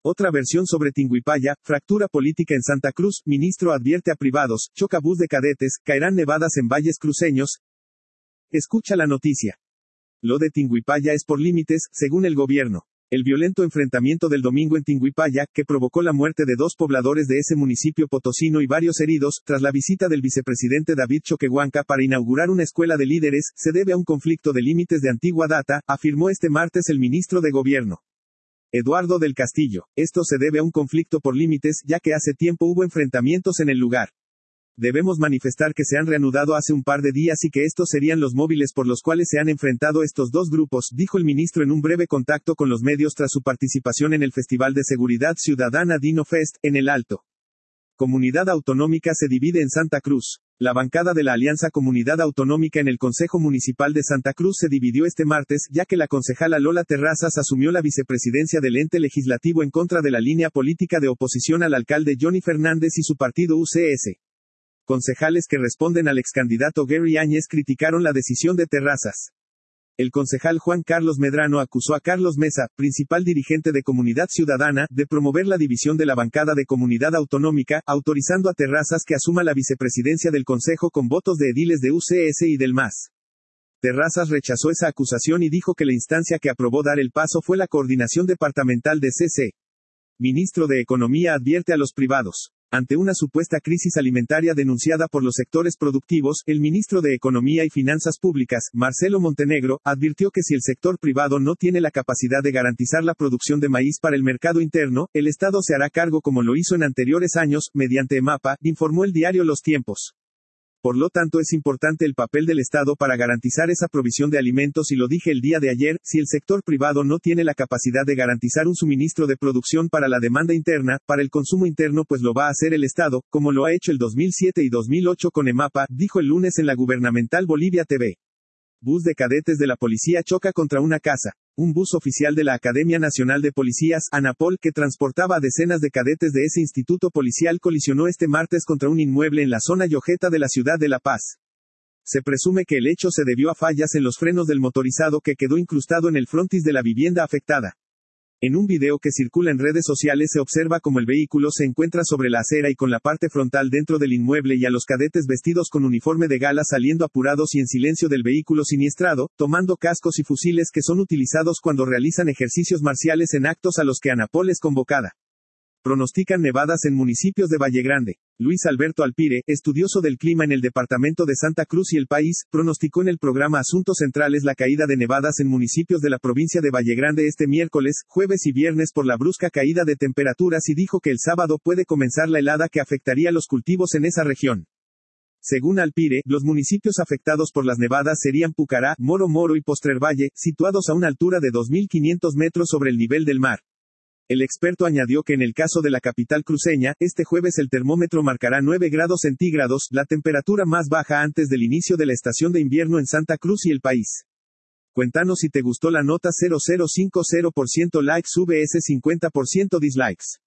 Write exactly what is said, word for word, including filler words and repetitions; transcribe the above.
Otra versión sobre Tinguipaya, fractura política en Santa Cruz, ministro advierte a privados, choca bus de cadetes, caerán nevadas en valles cruceños. Escucha la noticia. Lo de Tinguipaya es por límites, según el gobierno. El violento enfrentamiento del domingo en Tinguipaya, que provocó la muerte de dos pobladores de ese municipio potosino y varios heridos, tras la visita del vicepresidente David Choquehuanca para inaugurar una escuela de líderes, se debe a un conflicto de límites de antigua data, afirmó este martes el ministro de Gobierno, Eduardo del Castillo. Esto se debe a un conflicto por límites, ya que hace tiempo hubo enfrentamientos en el lugar. Debemos manifestar que se han reanudado hace un par de días y que estos serían los móviles por los cuales se han enfrentado estos dos grupos, dijo el ministro en un breve contacto con los medios tras su participación en el Festival de Seguridad Ciudadana Dino Fest, en el Alto Comunidad Autonómica se divide en Santa Cruz. La bancada de la Alianza Comunidad Autonómica en el Consejo Municipal de Santa Cruz se dividió este martes, ya que la concejala Lola Terrazas asumió la vicepresidencia del ente legislativo en contra de la línea política de oposición al alcalde Johnny Fernández y su partido U C S. Concejales que responden al excandidato Gary Áñez criticaron la decisión de Terrazas. El concejal Juan Carlos Medrano acusó a Carlos Mesa, principal dirigente de Comunidad Ciudadana, de promover la división de la bancada de Comunidad Autonómica, autorizando a Terrazas que asuma la vicepresidencia del Consejo con votos de ediles de U C S y del M A S. Terrazas rechazó esa acusación y dijo que la instancia que aprobó dar el paso fue la Coordinación Departamental de C C. Ministro de Economía advierte a los privados. Ante una supuesta crisis alimentaria denunciada por los sectores productivos, el ministro de Economía y Finanzas Públicas, Marcelo Montenegro, advirtió que si el sector privado no tiene la capacidad de garantizar la producción de maíz para el mercado interno, el Estado se hará cargo como lo hizo en anteriores años, mediante EMAPA, informó el diario Los Tiempos. Por lo tanto, es importante el papel del Estado para garantizar esa provisión de alimentos y lo dije el día de ayer, si el sector privado no tiene la capacidad de garantizar un suministro de producción para la demanda interna, para el consumo interno pues lo va a hacer el Estado, como lo ha hecho el dos mil siete y dos mil ocho con EMAPA, dijo el lunes en la gubernamental Bolivia T V. Bus de cadetes de la policía choca contra una casa. Un bus oficial de la Academia Nacional de Policías, ANAPOL, que transportaba a decenas de cadetes de ese instituto policial colisionó este martes contra un inmueble en la zona Yojeta de la ciudad de La Paz. Se presume que el hecho se debió a fallas en los frenos del motorizado que quedó incrustado en el frontis de la vivienda afectada. En un video que circula en redes sociales se observa como el vehículo se encuentra sobre la acera y con la parte frontal dentro del inmueble y a los cadetes vestidos con uniforme de gala saliendo apurados y en silencio del vehículo siniestrado, tomando cascos y fusiles que son utilizados cuando realizan ejercicios marciales en actos a los que ANAPOL es convocada. Pronostican nevadas en municipios de Valle Grande. Luis Alberto Alpire, estudioso del clima en el departamento de Santa Cruz y El País, pronosticó en el programa Asuntos Centrales la caída de nevadas en municipios de la provincia de Valle Grande este miércoles, jueves y viernes por la brusca caída de temperaturas y dijo que el sábado puede comenzar la helada que afectaría los cultivos en esa región. Según Alpire, los municipios afectados por las nevadas serían Pucará, Moro Moro y Postrer Valle, situados a una altura de dos mil quinientos metros sobre el nivel del mar. El experto añadió que en el caso de la capital cruceña, este jueves el termómetro marcará nueve grados centígrados, la temperatura más baja antes del inicio de la estación de invierno en Santa Cruz y El País. Cuéntanos si te gustó la nota. Cero cero cinco cero por ciento likes, V S cincuenta por ciento dislikes.